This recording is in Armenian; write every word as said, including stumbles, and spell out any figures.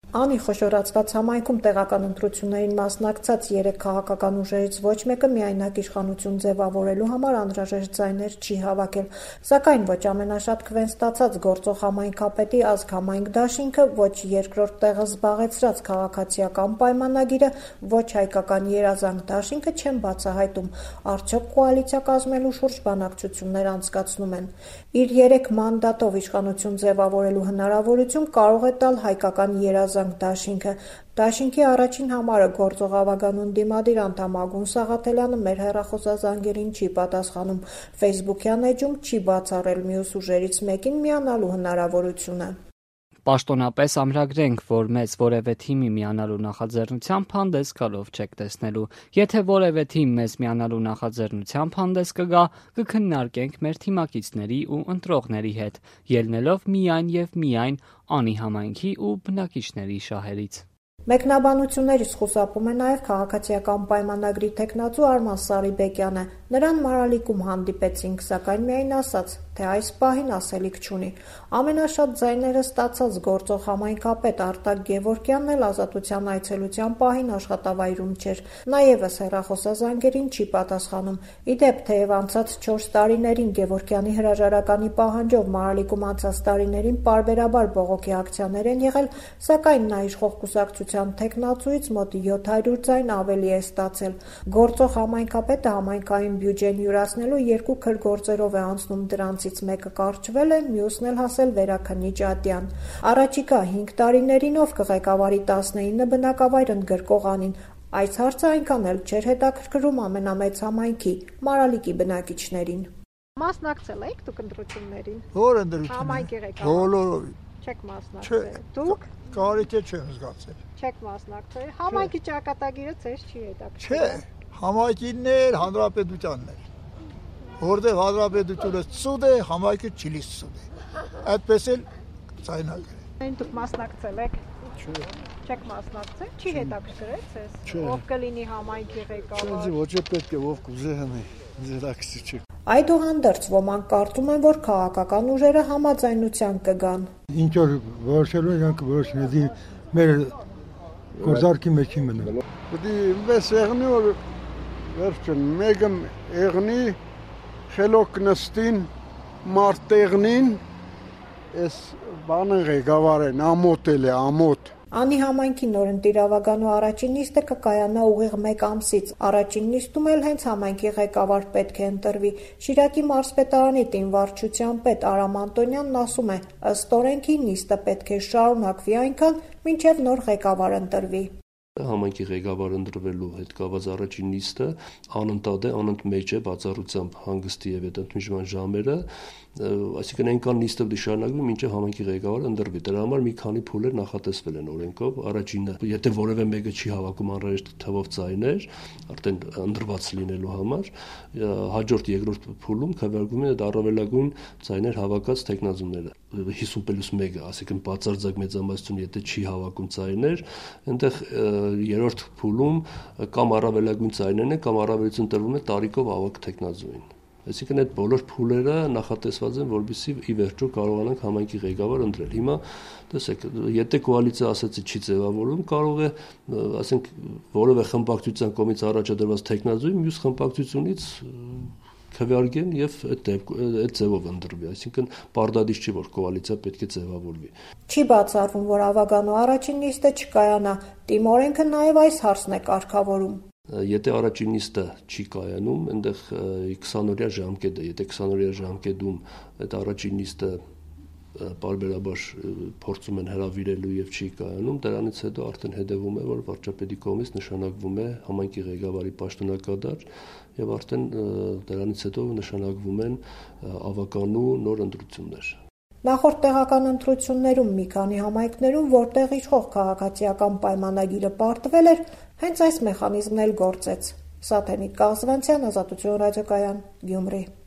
Անի խոշորացված համայնքում տեղական ընտրություններին մասնակցած երեք քաղաքական ուժերից ոչ մեկը միայնակ իշխանություն ձևավորելու համար անհրաժեշտ ձայներ չի հավաքել, սակայն ոչ ամենաշատ քվեն ստացած գործող համայնքապետի ազգ-համայնք դաշինքը, ոչ երկրորդ տեղը զբաղեցրած քաղաքացիական պայմանագիրը, ոչ հայկական երազանք դաշինքը չեն բացահայտում, արդյոք կոալիցիա կազմելու շուրջ բանակցություններ անցկացնում են։ Իր երեք մանդատով իշխանություն ձևավորելու հնարավորություն կարող է տալ հայկական երազանք դաշինքը։ Դաշինքի առաջին համարը գործող ավագանուն դիմադիր անդամ Ագուն Սաղաթելյանը մեր հեռախոսազանգերին չի պատասխանում, ֆեյսբուքյան էջում չի բացառել մյուս ուժերից մեկին միանալու հնարավորությունը։ Պաշտոնապես ամրագրենք, որ մեզ որևէ թիմի միանալու նախաձեռնությամբ հանդես գալով չեք տեսնելու։ Եթե որևէ թիմ մեզ միանալու նախաձեռնությամբ հանդես կգա, կքննարկենք մեր թիմակիցների ու ընտրողների հետ, ելնելով միայն եւ միայն Անի համայնքի ու բնակիչների շահերից։ Մեկնաբանություններից խուսափում է նաև քաղաքացիական պայմանագրի թեկնածու Արման Սարիբեկյանը։ Նրան Մարալիկում հանդիպեցինք, սակայն միայն ասաց, թե այս պահին ասելիք չունի։ Ամենաշատ ձայները ստացած գործող համայնքապետ Արտակ Գևորգյանն էլ Ազատության այցելության պահին աշխատավայրում չէր։ Նա ևս հեռախոսազանգերին չի պատասխանում։ Ի դեպ, թեև անցած չորս տարիներին Գևորգյանի հրաժարականի պահանջով Մարալիկում անցած տարիներին պարբերաբար բողոքի ակցիաներ են եղել, սակայն նա իշխող կուսակցության թեկնածուից մոտ յոթ հարյուր ձայն ավելի է ստացել։ Գործող համայնքապետը համայնքային բյուջեն յուրացնելու երկու քրգործերով է անցնում, դրանցից մեկը կարճվել է, մյուսն էլ հասել Վերաքննիչ Ատյան։ Առաջիկա հինգ տարիներին ով կղեկավարի տասնինը բնակավայր ընդգրկող Անին։ Այս հարցը այնքան էլ չէր հետաքրքրում ամենամեծ համայնքի՝ Մարալիկի բնակիչներին։ Մասնակցել եք դուք ընտրություններին։ Որ ընտրություններին։ Համայնքի ղեկավար։ Բոլորովին։ Չեք մասնակցել։ Դուք կարիք է չեմ զգացել։ Չեք մասնակցել։ Համայնքի ճակատագիրը ձեզ չի հետաքրքրում։ Չէ, համայնքինն էր, հանրապետությանն էր։ Որտեղ հանրապետությունը ծուդ է, համայնքը չի ծուդ է։ Այդպես էլ ցայնագրել։ Այն դուք մասնակցել եք։ Չէ։ Չեք մասնակցել, չի հետաքրքրել ձեզ։ Չէ։ Ով կլինի համայնքի ղեկավար։ Չէ, ոչ է պետք է ով կուզե հնի, ձերակցի չի։ Այդուհանդերձ ոմանք կարծում են, որ քաղաքական ուժերը համաձայնության կգան։ Ինչ որ որոշելու ենք որոշնեդի մեր գործարքի մեջ մնա։ Պետք է մեզ եղնի որ վերջն մեկը եղնի խելոք նստին մարտեղնին էս բանը ղեկավարեն ամոթել է ամոթ։ Անի համայնքի նորընտիր ավագանու առաջին նիստը կկայանա ուղիղ մեկ ամսից։ Առաջին նիստում էլ հենց համայնքի ղեկավար պետք է ընտրվի։ Շիրակի մարզպետարանի տինվարչության պետ Արամ Անտոնյանն ասում է, ըստ օրենքի նիստը պետք է շարունակվի այնքան, մինչև նոր ղեկավար ընտրվի։ Համայնքի ղեկավար ընտրվելու հետ կապված առաջին նիստը անընդհատ է, անընդմեջ է բացառությամբ հանգստի եւ հետընդմիջման ժամերը, այսինքն այնքան նիստը պետք է շարունակվի, մինչև համայնքի ղեկավարը ընտրվի։ Դրա համար մի քանի փուլեր նախատեսվել են օրենքով։ Առաջինը, եթե որևէ մեկը չի հավաքում անհրաժեշտ թվով ձայներ, արդեն ընտրված լինելու համար, հաջորդ երկրորդ փուլում քվեարկվում են այդ առավելագույն ձայներ հավաքած թեկնածուները։ հիսուն պլյուս մեկը, այսինքն բացարձակ մեծամասնություն, եթե չի հավաքում ձայներ, այնտեղ երրորդ փուլում կամ առավելագույն ձայներն են, կամ առավելություն տրվում է տարիքով ավագ թեկնածուին։ Այսինքն այդ բոլոր փուլերը նախատեսված են, որպեսզի ի վերջո կարողանանք համայնքի ղեկավար ընտրել։ Հիմա տեսեք, եթե կոալիցիա ասացի չի ձևավորվում, կարող է, ասենք, որևէ խմբակցության կողմից առաջադրված թեկնածուի մյուս խմբակցությունից քվեարկեն եւ այդ այդ ձևով ընտրվի, այսինքն պարտադիր չի, որ կոալիցիա պետք է ձևավորվի։ Չի բացառվում, որ ավագանու առաջին նիստը չկայանա։ Տիմ օրենքը նաեւ այս հարցն է կարգավորում։ Եթե առաջին նիստը չի կայանում, այնտեղ քսանօրյա ժամկետ է, եթե քսանօրյա ժամկետում այդ առաջին նիստը պարբերաբար փորձում են հրավիրելու եւ չի կայանում, դրանից հետո արդեն հետևում է, որ վարչապետի կողմից նշանակվում է համայնքի ղեկավարի պաշտոնակատար եւ արդեն դրանից հետո նշանակվում են ավականու նոր ընտրություններ։ Նախորդ տեղական ընտրություններում մի քանի համայնքներում, որտեղ իշխող քաղաքացիական պայմանագիրը պարտվել էր, հենց այս մեխանիզմն էլ գործեց։ Սաթենիկ Կազվանցյան, Ազատություն ռադիոկայան, Գյումրի։